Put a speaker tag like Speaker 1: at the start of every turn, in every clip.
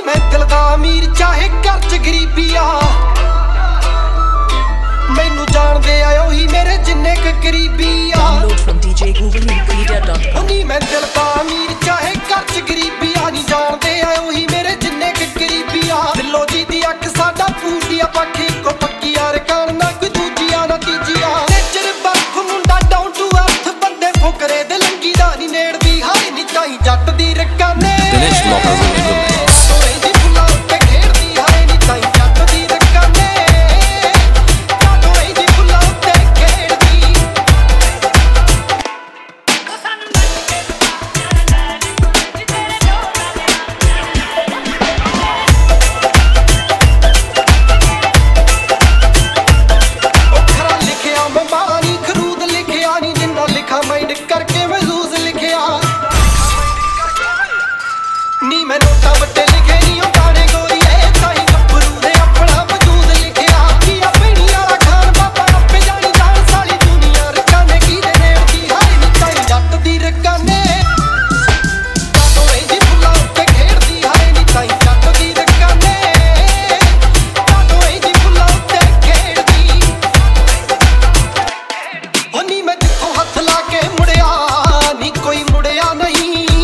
Speaker 1: मैं दिल दा अमीर चाहे घर च गरीबी आ, मैनू जाणदे आ ओही मेरे जिन्ने क गरीबी आ।
Speaker 2: Download from djgooglemedia.com।
Speaker 1: नी मैं दिल दा अमीर चाहे घर च गरीबी आ, नी जाणदे आ ओही मेरे जिन्ने क गरीबी आ। दिलों जी दी अख साडा पूरी आ, पक्की को पक्की यार कान ना कोई दूजी आ ना तीजी आ। नेचर बर्फ मुंडा डाउन टू अर्थ, बंदे फुकरे दे लंगी दा नी नेड़दी हाय नी ताई जट दी रक्का ने।
Speaker 3: Dinesh Locker will handle this. नी मैं नोटा बट्टे लिखे नी गाने गोरीए, ताही गब्बरू ने अपना वजूद लिखिया। किया पीनी वाला खान बाबा आपे जानी जान, सारी दुनिया रकाने की दे नेड़ दी हाय नी ताई जट दी रकाने। काटो इंजी फुल्ला उत्ते खेड़दी हाय नी ताई जट दी रकाने। काटो इंजी फुल्ला उत्ते खेड़दी ओ नी मैं जिथों हथ ला के मुड़िया नी कोई मुड़िया नहीं,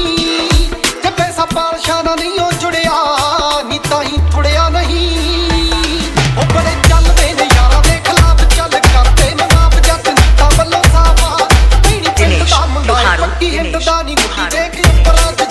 Speaker 3: पालशाना नहीं हो जुड़िया नी ताही थुड़िया नहीं। ओ बड़े चलदे ने यारां दे खिलाफ चल करते ने माफ जट नीता वल्लों साफा। पीनी पिंड दा मुंडा पक्की हिंद दा नी गुੱਡੀ देख उपरा